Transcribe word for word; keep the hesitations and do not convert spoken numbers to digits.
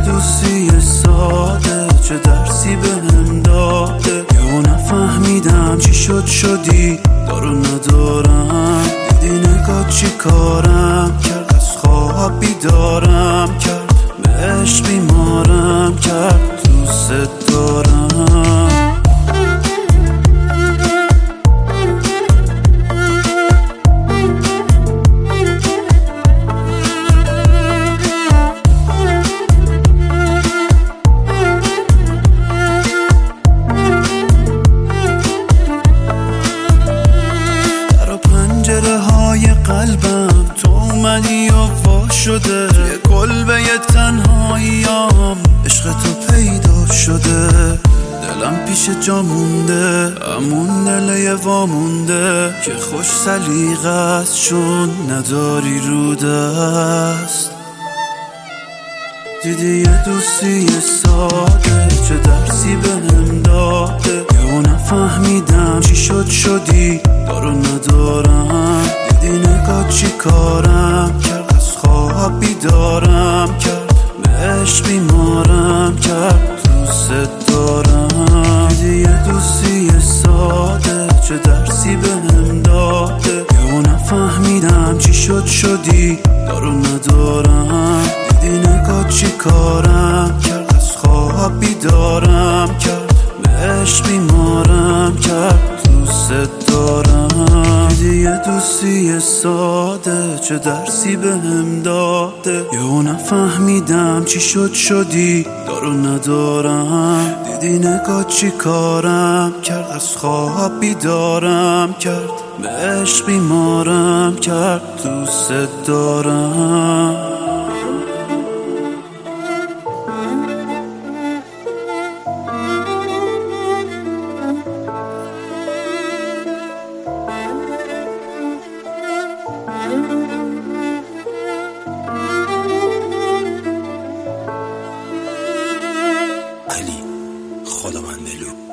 دوستی ساده چه درسی بهم داده، یهو نفهمیدم چی شد شدی دارو ندارم. دیدی نگاه چی کارم کرد، از خواب بیدارم کرد، بهش بیمارم کرد، دوست دارم. پنجره های قلبم تو اومدی و وا شده، توی کلبه تنهاییام عشق تو پیدا شده. دلم پیش جا مونده، همون دل وامونده که خوش سلیقه است چون نداری رو دست. دیدی یه دوستی ساده چه درسی بهم داده، یهو نفهمیدم چی شد شدی دارو ندارم. دیدی نگاه چی کارم کرد، از خواب بیدارم کرد، بهش بیمارم کرد، دوست دارم. دیدی یه دوستی ساده چه درسی بهم داده، یهو نفهمیدم چی شد شدی دارو ندارم. دیدی نگاه چی کارم کرد، از خواب بیدارم کرد، بهش بیمارم کرد، دوست دارم. دیدی یه دوستی ساده چه درسی بهم داده، یهو نفهمیدم چی شد شدی دارو ندارم. دیدی نگاه چی کارم کرد، از خواب بیدارم کرد، بهش بیمارم کرد، دوست دارم. علی خداوندلو